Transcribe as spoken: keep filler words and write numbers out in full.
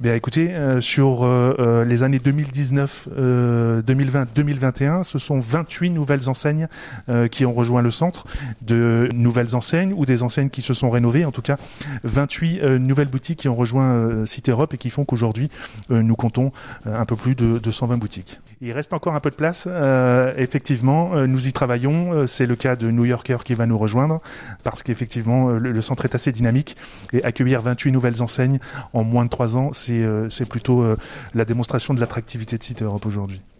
Eh bien, écoutez, euh, sur euh, euh, les années deux mille dix-neuf, euh, deux mille vingt, deux mille vingt et un, ce sont vingt-huit nouvelles enseignes euh, qui ont rejoint le centre, de nouvelles enseignes ou des enseignes qui se sont rénovées. En tout cas, vingt-huit euh, nouvelles boutiques qui ont rejoint euh, Citérope et qui font qu'aujourd'hui, euh, nous comptons euh, un peu plus de, de cent vingt boutiques. Il reste encore un peu de place. Euh, effectivement, euh, nous y travaillons. Euh, c'est le cas de New Yorker qui va nous rejoindre parce qu'effectivement, euh, le, le centre est assez dynamique et accueillir vingt-huit nouvelles enseignes en moins de trois ans, c'est, euh, c'est plutôt euh, la démonstration de l'attractivité de Citérope aujourd'hui.